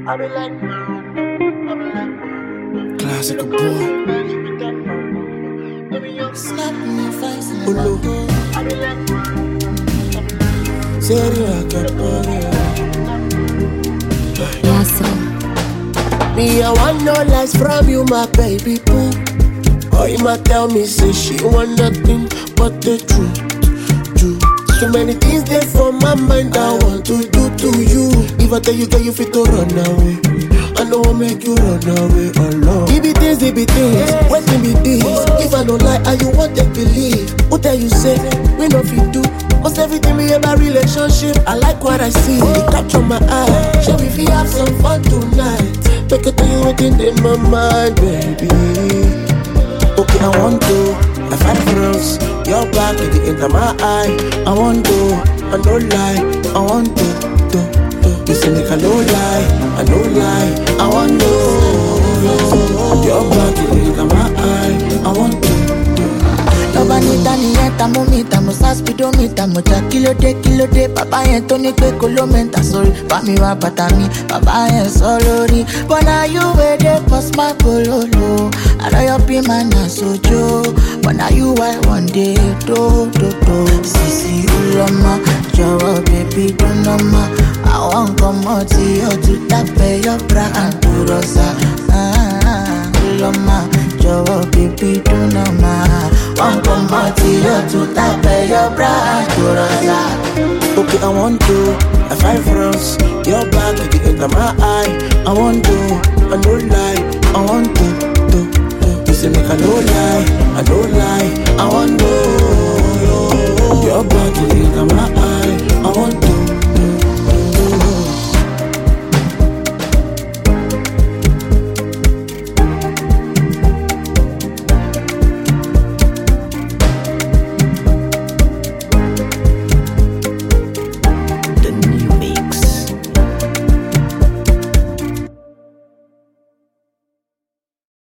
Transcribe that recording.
Classic boy. Slap in your face and Ulu. Serio acapare. Yes, sir. Me, I want no lies from you, my baby boo. Or you might tell me, say she want nothing but the truth. Too many things there for my mind I want to do to you. If I tell you, girl, you fit to run away. I know I'll make you run away alone. It be things, what can be this? If I don't lie, and you want to believe, who tell you say, we know if you do. Cause everything we about relationship, I like what I see. It capture my eye. Shall we feel have some fun tonight? Make it tell you within in my mind, baby. Okay, I want to. I find France, your back, it enter my eye. I want to, I no lie. I want to. You say make I no lie, I no lie. I want to. Your back, it enter my eye. I want to. Banita nieta momita musa speedometer moja kilo de papa yen to ni pe kolomenta sorry pa mi wa patami papa yen sorry but now you where they pass my pololo I know you be man sojo but now you I one day do sisi ulama jawa baby do nama I want come out you to tape your bra and to rosa ulama jawa baby do nama one come out here to tape your bra to rosa. Okay, I want to. I find France, your back, it enter my eye. I want to. I no lie. I want to. You say make I no lie. I no lie. I want to. Your back, it